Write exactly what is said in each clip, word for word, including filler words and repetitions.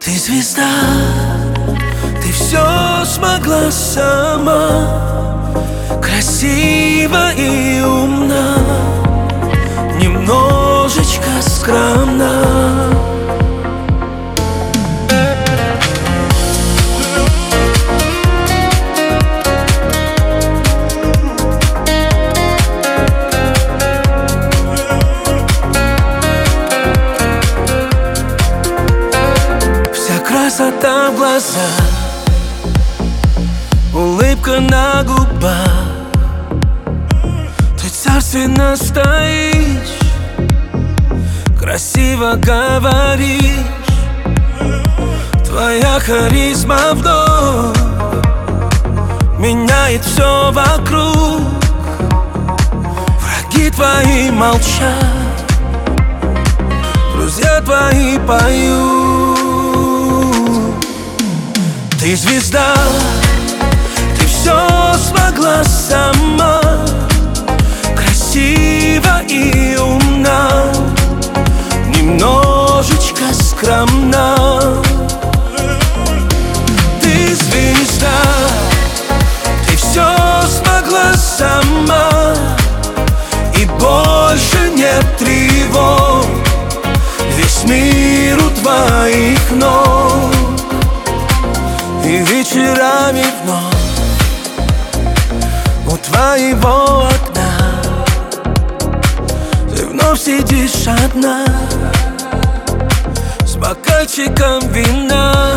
Ты звезда, ты все смогла сама, красива и умна, немножечко скромна. Красота в глазах, улыбка на губах, ты царственно стоишь, красиво говоришь. Твоя харизма вновь меняет все вокруг. Враги твои молчат, друзья твои поют. Ты звезда, ты все смогла сама, красива и умна, немножечко скромна. Ты звезда, ты все смогла сама, и больше нет тревог, весь мир у твоих ног. И вечерами вновь у твоего окна ты вновь сидишь одна с бокальчиком вина.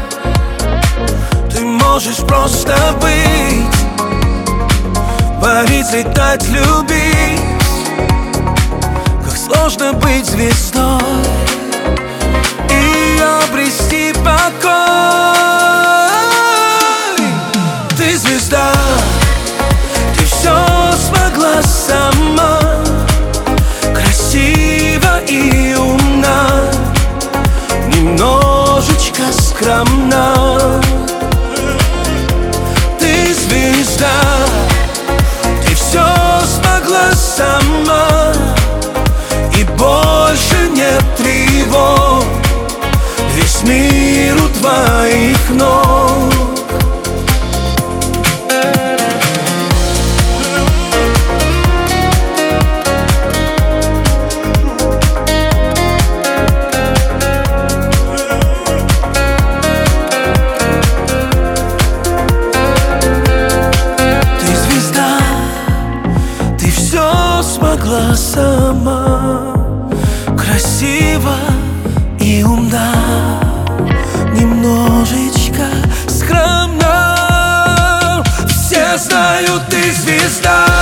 Ты можешь просто быть, парить, летать, любить. Как сложно быть звездой и обрести покой. Ты звезда, ты все смогла сама, красива и умна, немножечко скромна. Ты звезда, ты все смогла сама, и больше нет тревог, весь мир у твоих ног. Смогла сама, красива и умна, немножечко скромна. Все знают, ты звезда.